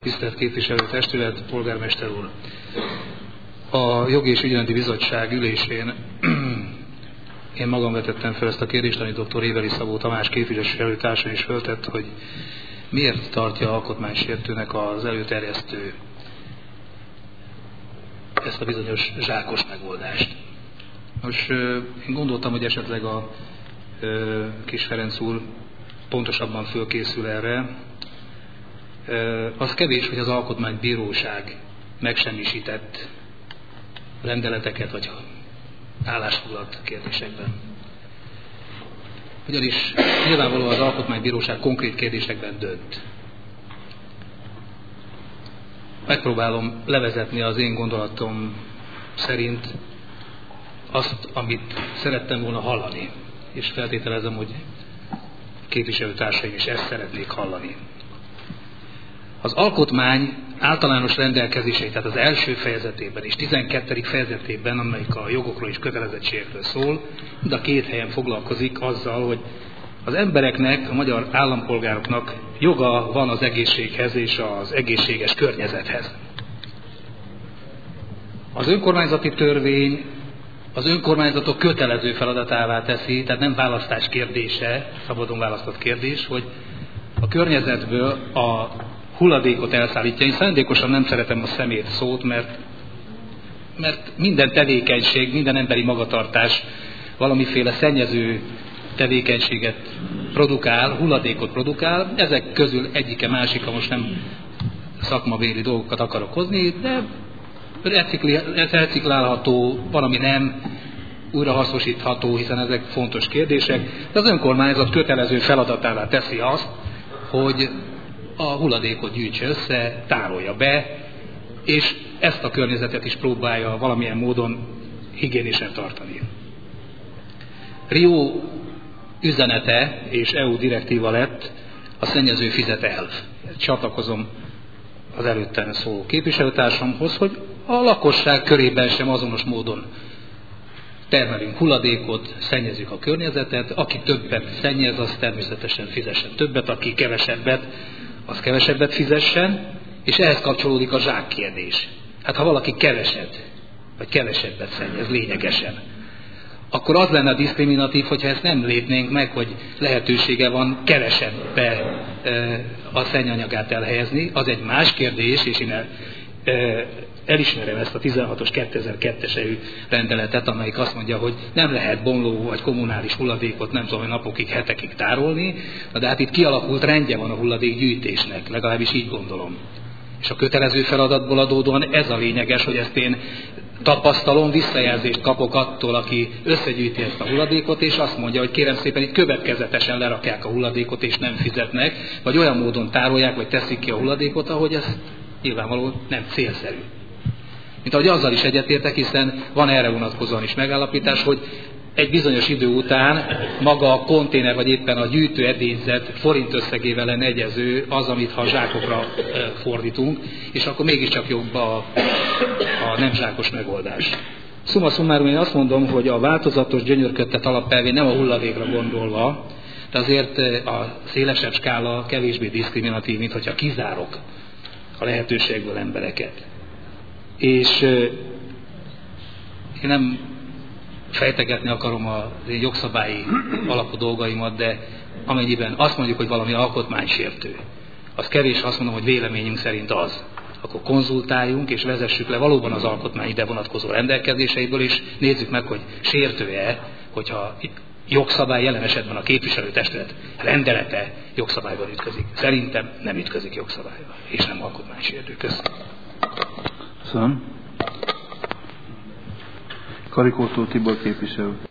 Tisztelt Képviselőtestület, polgármester úr! A Jogi és Ügyrendi Bizottság ülésén én magam vetettem fel ezt a kérdést, amit dr. Réveli Szabó Tamás képviselőtársa is föltett, hogy miért tartja alkotmánysértőnek az előterjesztő ezt a bizonyos zsákos megoldást. Most én gondoltam, hogy esetleg a Kis Ferenc úr pontosabban fölkészül erre. Az kevés, hogy az Alkotmánybíróság megsemmisített rendeleteket vagy állásfoglalt kérdésekben. Ugyanis nyilvánvalóan az Alkotmánybíróság konkrét kérdésekben dönt. Megpróbálom levezetni az én gondolatom szerint azt, amit szerettem volna hallani, és feltételezem, hogy képviselőtársaim is ezt szeretnék hallani. Az alkotmány általános rendelkezései, tehát az első fejezetében és 12. fejezetében, amelyik a jogokról és kötelezettségekről szól, mind a két helyen foglalkozik azzal, hogy az embereknek, a magyar állampolgároknak joga van az egészséghez és az egészséges környezethez. Az önkormányzati törvény az önkormányzatok kötelező feladatává teszi, tehát nem választás kérdése, szabadon választott kérdés, hogy a környezetből a hulladékot elszállítja. Én szándékosan nem szeretem a szemét szót, mert minden tevékenység, minden emberi magatartás valamiféle szennyező tevékenységet produkál, hulladékot produkál. Ezek közül egyike másika, most nem szakmabéli dolgokat akarok hozni, de reciklálható, valami nem, újrahasznosítható, hiszen ezek fontos kérdések. De az önkormányzat kötelező feladatává teszi azt, hogy a hulladékot gyűjtse össze, tárolja be, és ezt a környezetet is próbálja valamilyen módon higiénisen tartani. Rio üzenete és EU direktíva lett a szennyező fizet elv. Csatlakozom az előttem szóló képviselőtársamhoz, hogy a lakosság körében sem azonos módon termelünk hulladékot, szennyezzük a környezetet, aki többet szennyez, az természetesen fizessen többet, aki kevesebbet, az kevesebbet fizessen, és ehhez kapcsolódik a zsákkérdés. Hát ha valaki keveset, vagy kevesebbet szennyez lényegesen, akkor az lenne a diszkriminatív, hogyha ezt nem lépnénk meg, hogy lehetősége van kevesebbe a szennyanyagát elhelyezni. Az egy más kérdés, és én elismerem ezt a 16-os 2002-es EU rendeletet, amelyik azt mondja, hogy nem lehet bomló vagy kommunális hulladékot nem tudom, napokig, hetekig tárolni, de hát itt kialakult rendje van a hulladékgyűjtésnek, legalábbis így gondolom. És a kötelező feladatból adódóan ez a lényeges, hogy ezt én tapasztalom, visszajelzést kapok attól, aki összegyűjti ezt a hulladékot, és azt mondja, hogy kérem szépen, itt következetesen lerakják a hulladékot, és nem fizetnek, vagy olyan módon tárolják, vagy teszik ki a hulladékot, ahogy ez nyilvánvalóan nem célszerű. Mint ahogy azzal is egyetértek, hiszen van erre vonatkozóan is megállapítás, hogy egy bizonyos idő után maga a konténer, vagy éppen a gyűjtőedényzet forint összegével lenne egyező az, amit ha zsákokra fordítunk, és akkor mégiscsak jobb a nem zsákos megoldás. Summa summarum, én azt mondom, hogy a változatos gyönyörködtet alapelvén nem a hulladékra gondolva, de azért a szélesebb skála kevésbé diszkriminatív, mint hogyha kizárok a lehetőségből embereket. És én nem fejtegetni akarom az én jogszabályi alapú dolgaimat, de amennyiben azt mondjuk, hogy valami alkotmánysértő, az kevés, azt mondom, hogy véleményünk szerint az. Akkor konzultáljunk és vezessük le valóban az alkotmány ide vonatkozó rendelkezéseiből, és nézzük meg, hogy sértő-e, hogyha jogszabály, jelen esetben a képviselőtestület rendelete jogszabályban ütközik. Szerintem nem ütközik jogszabályban, és nem alkotmánysértő. Köszönöm. Köszönöm. Karikótól Tibor képviselő.